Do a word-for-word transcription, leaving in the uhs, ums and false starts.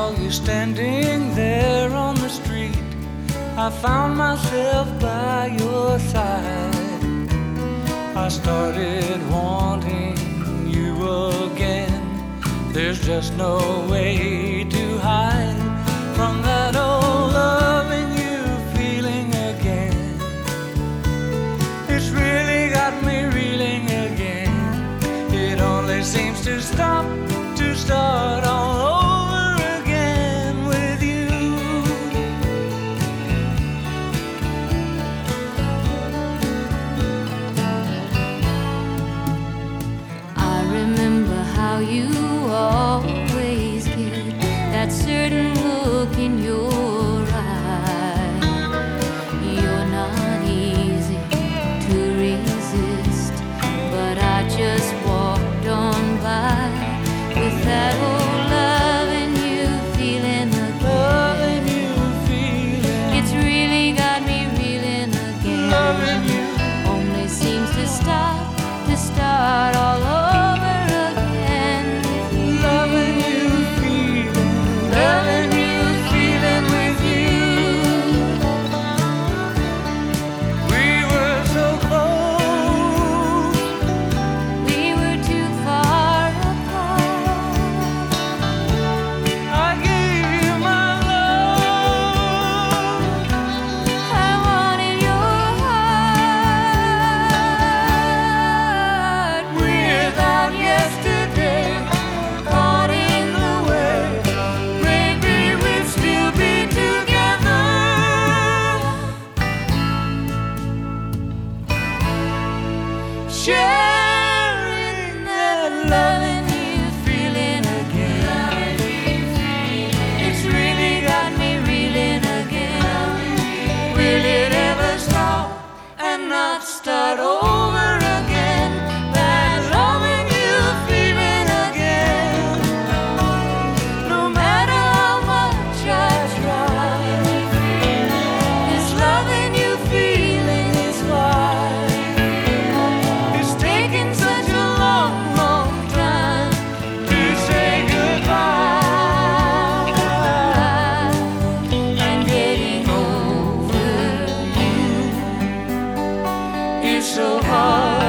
saw you standing there on the street, I found myself by your side. I started wanting you again. There's just no way to hide from that old loving you feeling again. It's really got me reeling again. It only seems to stop, to start all over again with you. I remember how you always get that certain look in your eye. You're not easy to resist, but I just walked on by with that old loving you feeling again. Loving you feeling, It's really got me reeling again. loving you, Only seems to stop, to start all over again. loving you feeling, loving you feeling with you. We were so close, We were too far apart. I gave you my love. I wanted your heart. Without yesterday, caught in the way, maybe we'd still be together. Sharing that loving you feeling again. It's really got me reeling again. Will it ever stop and not start over again? That loving you feeling again. No matter how much I try, this loving you feeling is why it's taken such a long, long time to say goodbye. And getting over you It's so hard.